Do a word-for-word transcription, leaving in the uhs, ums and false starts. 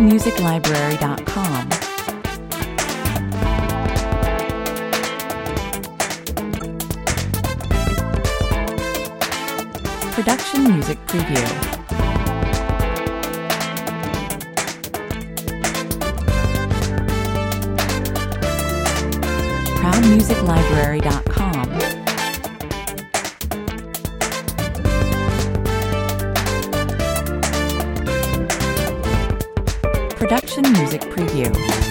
proud music library dot com. Production Music Preview. proud music library dot com. Production Music Preview.